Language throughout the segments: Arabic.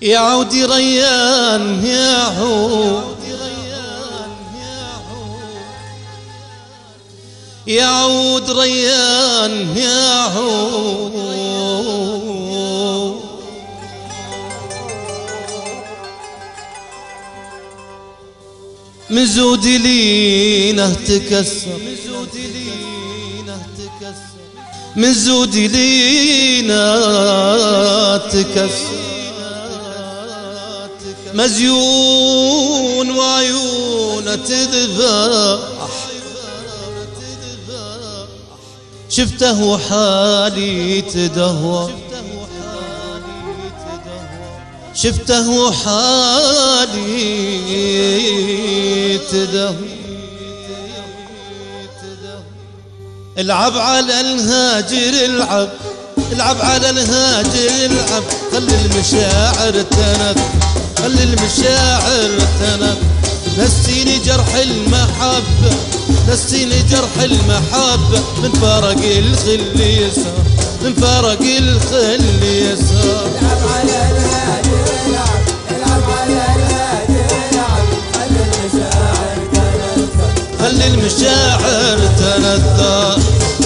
يا عودي ريان يا عود، يا عود ريان يا عود، من زود لينا تكسر، من زود لينا تكسر، مزيون وعيونه تذبح، شفته وحالي تدهور، شفته وحالي تدهور. العب على الهاجر العب، العب على الهاجر العب، خلي المشاعر تنف، خلي المشاعر تنف. نسيني جرح المحبة، نسيني جرح المحبة، من فرق الخل يسار، من فرق الخل يسار. العب على الهاجر العب، العب على الهاجر العب، خلي المشاعر تنثر، خلي المشاعر تنثر.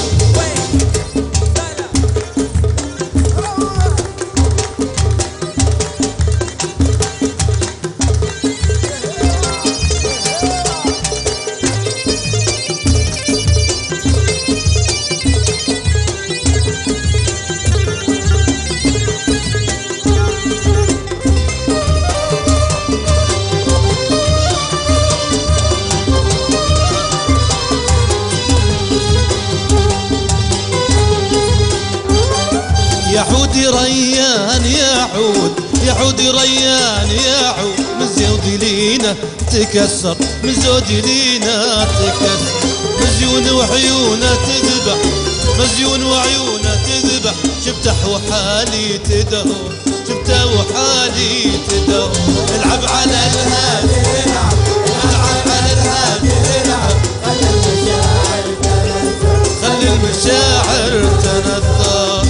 يا عودي ريان يا عود، يا عودي ريان يا عود، من زودي لينا تكسر، من زودي لينا تكسر. مزيون وعيونه تذبح، مزيون وعيونه تذبح، شفته وحالي تدهور، شفته وحالي تدهور. العب على الهادي العب، العب على الهادي العب، خلي المشاعر تنثر، خلي المشاعر تنثر.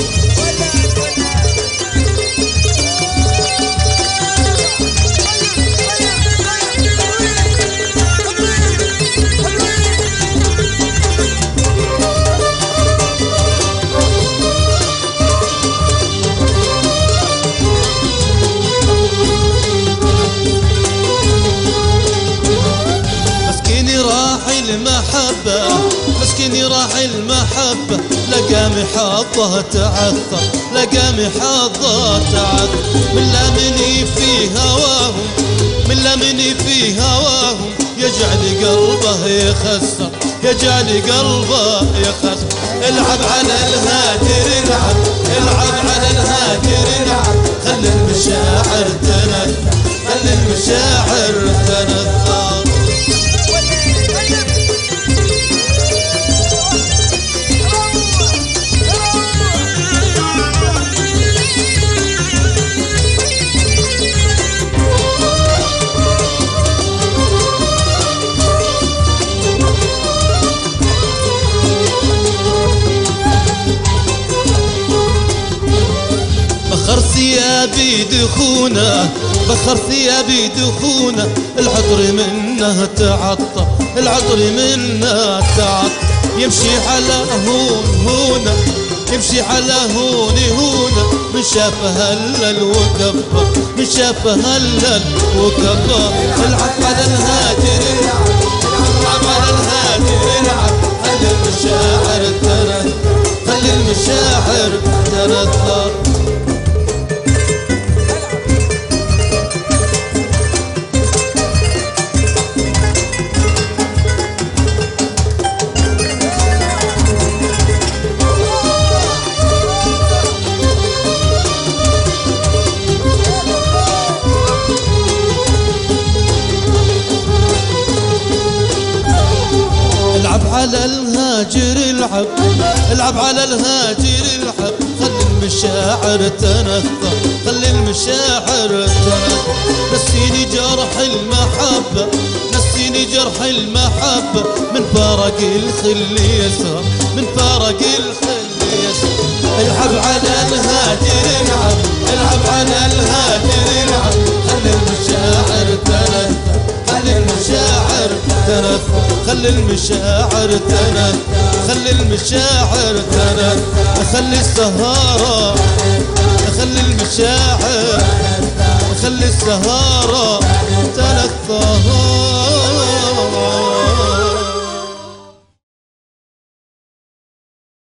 المحبة مسكيني راح المحبة، لقى محظة تعثر، لقى محظة تعثر. من لمني في هواهم، من لمني في هواهم، يجعل قلبه يخسر، يجعل قلبه يخسر. العب على الهاجر العب، العب على الهاجر العب، خلي المشاعر تنثر، خلي المشاعر تنثر. بخر ثيابي دخونة، بخر ثيابي دخونة، العطر منه تعطر، العطر منه تعطر. يمشي على هون هونة، يمشي على هون هونة، من شاف هلل وكبر، من شاف هلل وكبر. العب على الهاجر العب، العب على الهاجر العب، خلي المشاعر تنثر، خلي المشاعر تنثر. العب على الهاجر العب، العب على الهاجر العب، خلي المشاعر تنثر، خلي المشاعر تنثر. نسيني جرح المحبة، نسيني جرح المحبة، من فارق الخل يسرى، من فارق الخل يسرى. العب على الهاجر العب، العب على الهادي نلعب خلي المشاعر تنثر خلي المشاعر تنثر خلي المشاعر تنثر خلي المشاعر تنثر خلي السهارة خلي المشاعر خلي السهارة تنثر